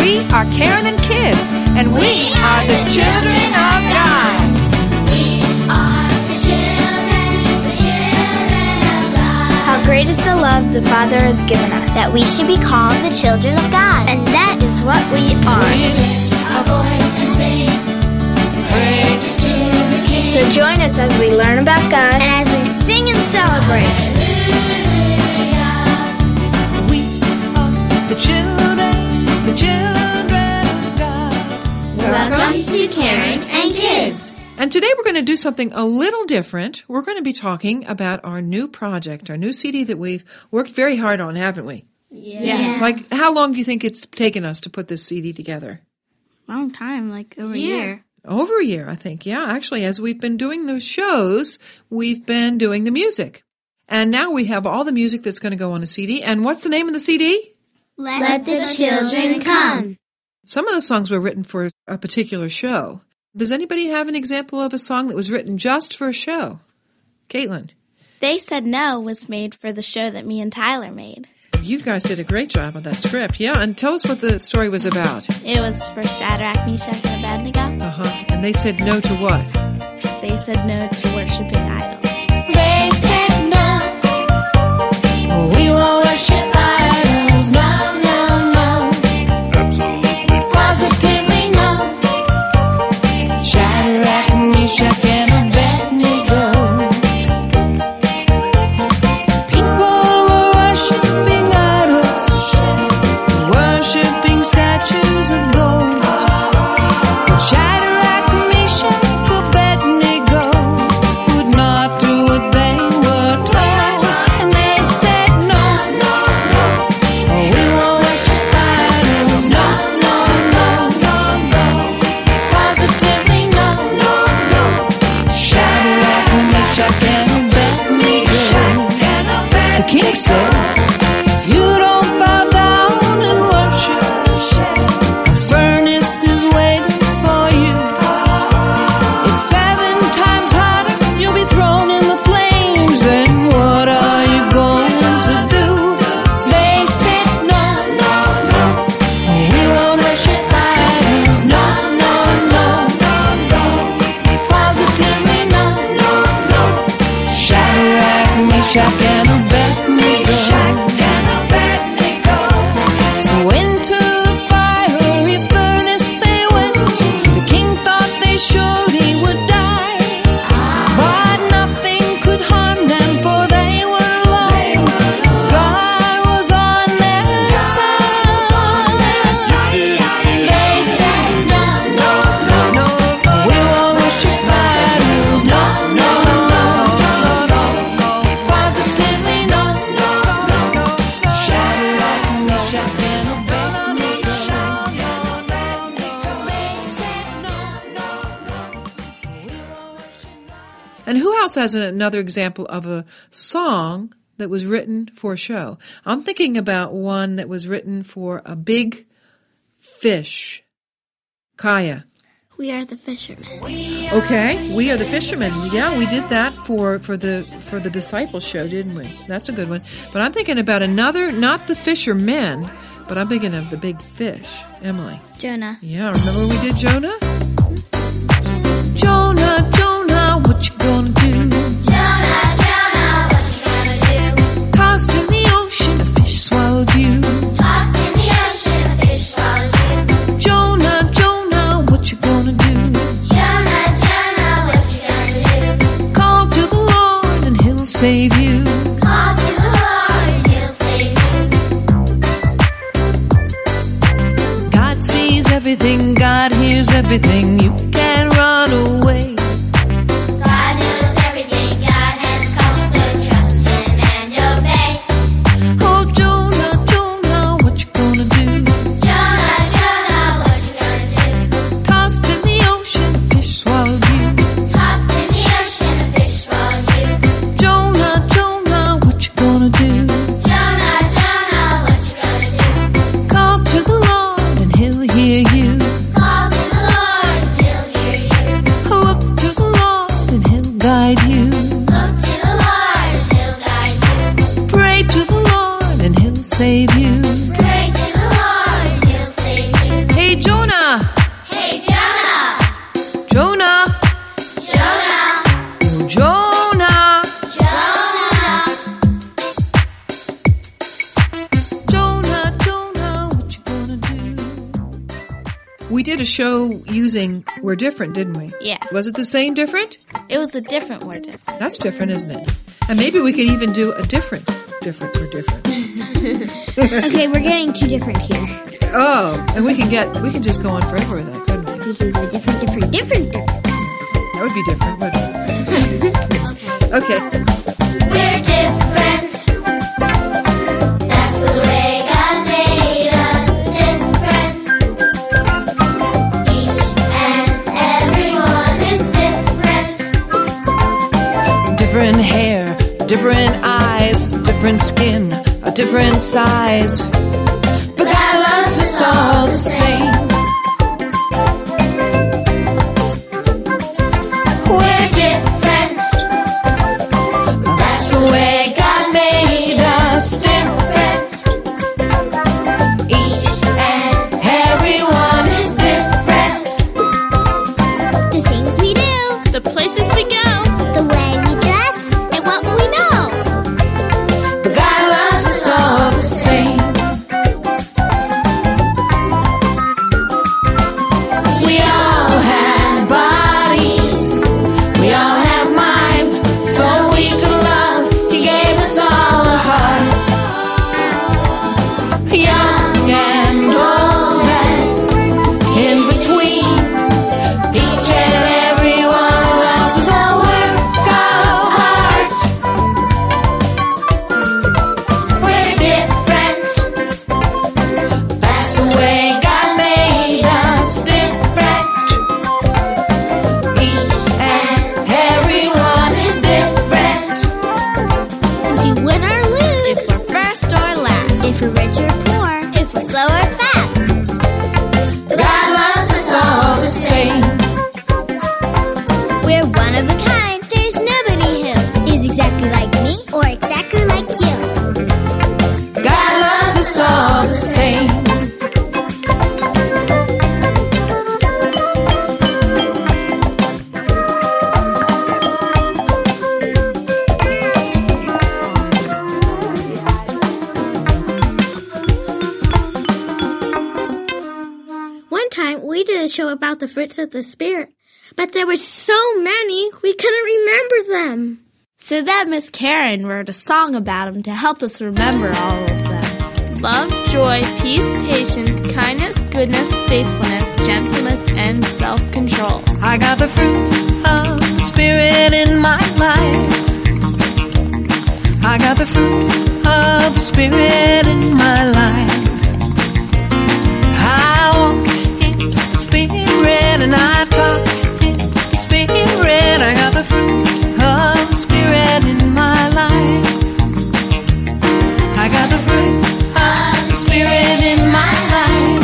We are Karen and Kids, and we are the children of God. We are the children of God. How great is the love the Father has given us, That we should be called the children of God. and that is what we are. We lift our voice and sing praises to the King. So join us as we learn about God and as we sing and celebrate. We are the children of God. Welcome to Karen and Kids. And today we're going to do something a little different. We're going to be talking about our new project, our new CD that we've worked very hard on, haven't we? Yes. Like, how long do you think it's taken us to put this CD together? Long time, like over a year. Over a year, I think. Yeah, actually, as we've been doing the shows, we've been doing the music. And now we have all the music that's going to go on a CD. And what's the name of the CD? Let the children come. Some of the songs were written for a particular show. Does anybody have an example of a song that was written just for a show? Caitlin? They Said No was made for the show that me and Tyler made. You guys did a great job on that script. Yeah, and tell us what the story was about. It was for Shadrach, Meshach, and Abednego. And they said no to what? They said no to worshiping idols. They said no. We won't worship idols. No, no, no. Absolutely. Positively no. Shadrach, Meshach, and Abednego. People were worshiping idols, worshiping statues of gold. But Shadrach, Meshach, Abednego would not do what they were told. And they said no, no, no. We won't worship idols. No, no, no, no, no. Positively no, no, no. Shadrach, Meshach, and Abednego. The king said, if you don't bow down and worship, a furnace is waiting for you. It's 7 times hotter, you'll be thrown in the flames. Then what are you going to do? They said no, no, no. We won't worship idols. No, no, no, no, no. Positively no, no, no. Shadrach, Meshach, and Abednego. So into the fiery furnace they went. The king thought they surely would die, but nothing could harm them, for they were alone. God was on their side. They said no, no, no, no. We won't worship idols. No, no, no, no, no. Positively no, no, no. Shadrach, Meshach, and Abednego. They said no, no, no. We won't worship. And who else has another example of a song that was written for a show? I'm thinking about one that was written for a big fish. Kaya. We Are the Fishermen. Okay, We Are the Fishermen. Yeah, we did that for the Disciple show, didn't we? That's a good one. But I'm thinking about another, not the fishermen, but I'm thinking of the big fish. Emily. Jonah. Yeah, remember we did Jonah? Jonah, Jonah, what you gonna do? Jonah, Jonah, what you gonna do? Tossed in the ocean, a fish swallowed you. Tossed in the ocean, a fish swallowed you. Jonah, Jonah, what you gonna do? Jonah, Jonah, what you gonna do? Call to the Lord and He'll save you. Call to the Lord and He'll save you. God sees everything, God hears everything. You can't run away. God knows everything, God has come, so trust Him and obey. Oh, Jonah, Jonah, what you gonna do? Jonah, Jonah, what you gonna do? Tossed in the ocean, a fish swallowed you. Tossed in the ocean, a fish swallowed you. Jonah, Jonah, what you gonna do? Jonah, Jonah, what you gonna do? Call to the Lord and He'll hear you. Call to the Lord and He'll hear you. Look We did a show using We're Different, didn't we? Yeah. Was it the same different? It was a different word. Different. That's different, isn't it? And maybe we could even do a different or different. Okay, we're getting too different here. Oh, and we can just go on forever with that, couldn't we? We can go different. That would be different, wouldn't it? Okay. We're different. That's the way God made us different. Each and everyone is different. Different hair, different eyes, different skin, a different size. But God loves us all the same. We're different. That's the way God made us different. Each and everyone is different. The things we do, The places we go, the way we dress, and what we know. But God loves us all the same. We all have bodies, we all have minds, so we could love. He gave us all a heart. Young and old and in between, each and every one of us is a work of art. We're different. That's the way God made us different. Each and every one is different. if you win or lose, If we're first or last, if we're rich or poor, if we're slow or fast. God loves us all the same. We're one of a kind. There's nobody who is exactly like me or exactly like you. God loves us all the same. One time we did a show about the fruits of the Spirit, but there were so many we couldn't remember them. so then Miss Karen wrote a song about them to help us remember all of them. Love, joy, peace, patience, kindness, goodness, faithfulness, gentleness, and self-control. I got the fruit of the Spirit in my life. I got the fruit of the Spirit in my life. I walk in the Spirit and I talk in the Spirit. I got the fruit of the Spirit in my life. I got the fruit of the Spirit in my life.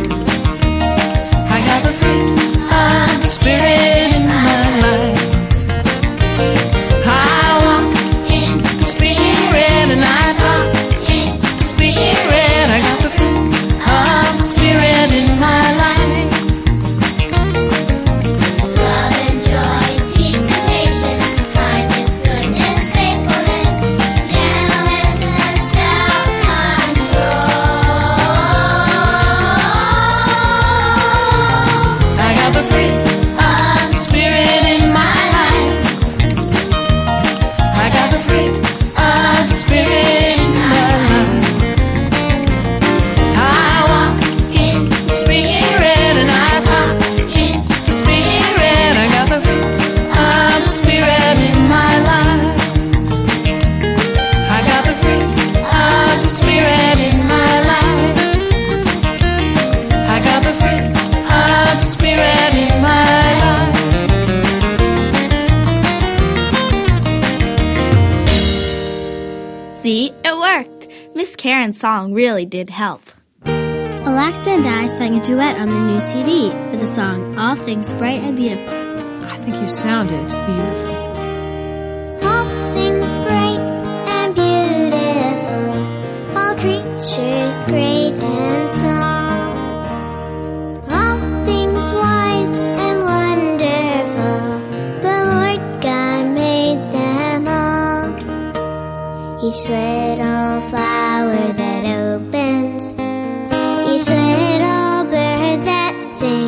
I got the fruit of the Spirit in my life. I walk in the Spirit and I talk in the Spirit. I got the fruit of the Spirit in my life. Love and joy, peace and patience, kindness, goodness, faithfulness, gentleness, and self-control. I got the fruit of the Spirit in my life. I got the fruit of the Spirit in my life. I walk in the Spirit and I talk in the Spirit. I got the fruit of the Spirit in my life. I got the fruit of the Spirit in my life. I got the fruit of the Spirit in my life. See, it worked. Miss Karen's song really did help. Alexa and I sang a duet on the new CD for the song All Things Bright and Beautiful. I think you sounded beautiful. All things bright and beautiful, all creatures great and small, all things wise and wonderful, the Lord God made them all. Each little flower that opens, each little bird that sings,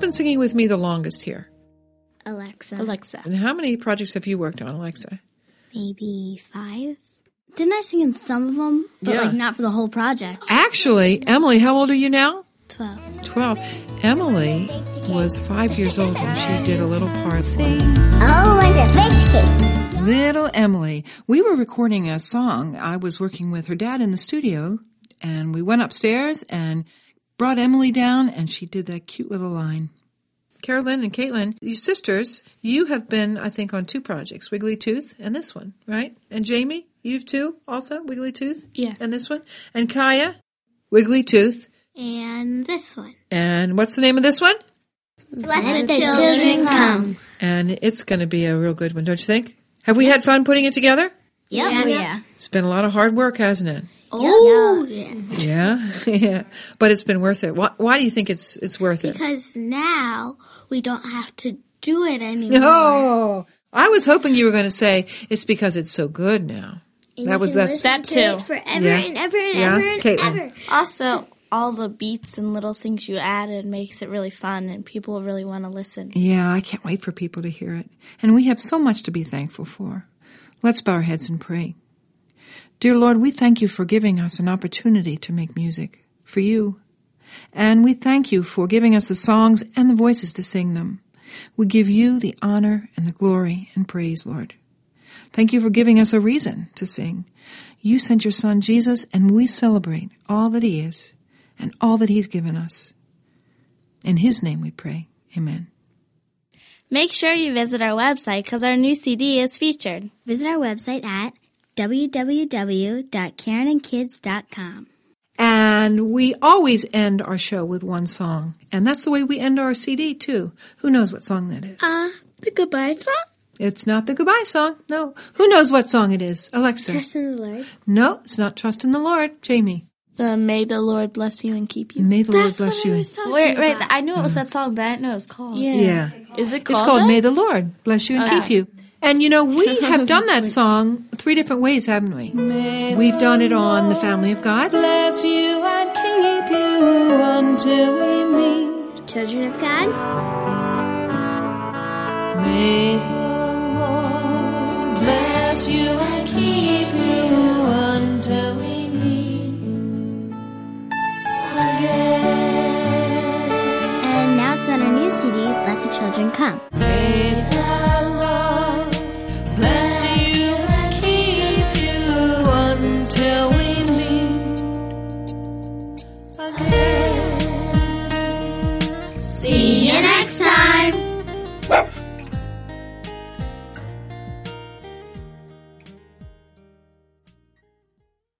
been singing with me the longest here? Alexa. And how many projects have you worked on, Alexa? Maybe 5. Didn't I sing in some of them? But Yeah. not for the whole project. Actually, Emily, how old are you now? 12. 12. Emily was 5 years old when she did a little part. A whole bunch of fish cakes. Little Emily. We were recording a song. I was working with her dad in the studio, and we went upstairs and brought Emily down, and she did that cute little line. Carolyn and Caitlin, you sisters, you have been, I think, on 2 projects, Wiggly Tooth and this one, right? And Jamie, you've 2 also, Wiggly Tooth? Yeah. And this one? And Kaya, Wiggly Tooth. And this one. And what's the name of this one? Let the children come. And it's going to be a real good one, don't you think? Have we had fun putting it together? Yeah. It's been a lot of hard work, hasn't it? Oh, yeah. Yeah, yeah. But it's been worth it. Why do you think it's worth it? Because now we don't have to do it anymore. Oh, I was hoping you were going to say it's because it's so good now. That's That too. Forever Yeah. and ever and Yeah, ever and Caitlin. ever. Also, all the beats and little things you added makes it really fun, and people really want to listen. Yeah, I can't wait for people to hear it. And we have so much to be thankful for. Let's bow our heads and pray. Dear Lord, we thank you for giving us an opportunity to make music for you. And we thank you for giving us the songs and the voices to sing them. We give you the honor and the glory and praise, Lord. Thank you for giving us a reason to sing. You sent your son Jesus, and we celebrate all that he is and all that he's given us. In his name we pray. Amen. Make sure you visit our website because our new CD is featured. Visit our website at www.karenandkids.com. And we always end our show with one song. And that's the way we end our CD, too. Who knows what song that is? The goodbye song? It's not the goodbye song. No. Who knows what song it is? Alexa. Trust in the Lord. No, it's not Trust in the Lord. Jamie. May the Lord bless you and keep you. May the Lord bless you. Wait, I knew it was that song, but I didn't know it was called. Yeah. Is it It's called called that? May the Lord bless you and keep you. And you know, we have done that song 3 different ways, haven't we? We've done it on The Family of God. Bless you and keep you until we meet. Children of God. May the Lord bless you and keep you until we meet again. And now it's on our new CD, Let the Children Come. May the